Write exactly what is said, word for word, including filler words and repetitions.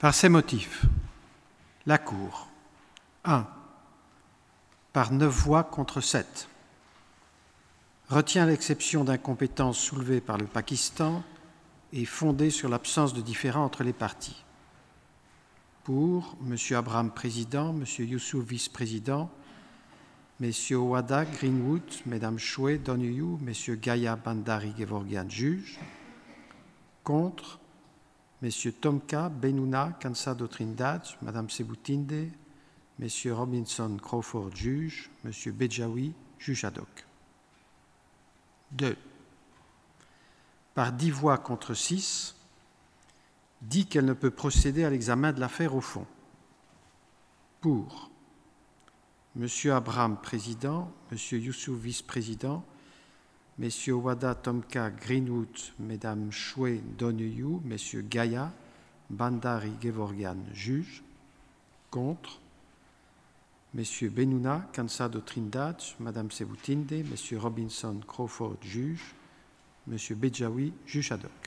Par ces motifs, la Cour, un. Par neuf voix contre sept, retient l'exception d'incompétence soulevée par le Pakistan et fondée sur l'absence de différend entre les parties. Pour M. Abraham, président, M. Youssouf, vice-président, M. Wada, Greenwood, Mme Chouet, Donoghue, M. Gaya, Bandari, Gevorgyan, juge. Contre, M. Tomka, Benouna, Cansado, Trindade, Mme Sebutinde, M. Robinson, Crawford, juge. M. Bedjaoui, juge ad hoc. deux. Par dix voix contre six, dit qu'elle ne peut procéder à l'examen de l'affaire au fond. Pour M. Abraham, président, M. Youssouf, vice-président, M. Wada, Tomka, Greenwood, Mme Chouet, Donoghue, M. Gaya, Bandari, Gevorgyan, juge. Contre M. Benouna, Cansado, Trindade, Mme Sebutinde, M. Robinson, Crawford, juge. M. Bedjaoui, juge ad hoc.